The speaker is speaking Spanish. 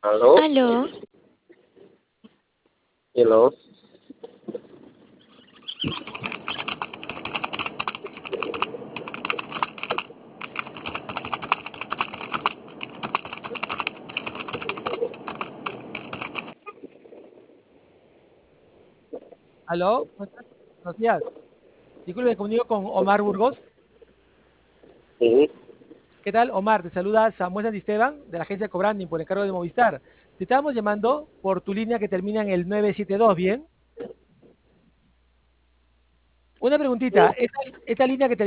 ¿Aló? Aló, Hello. Aló, buenos días. Disculpe, me comunico con Omar Burgos. Sí. ¿Qué tal, Omar? Te saluda Samuel Santisteban de la agencia Cobranding por encargo de Movistar. Te estábamos llamando por tu línea que termina en el 972, ¿bien? Una preguntita, esta línea que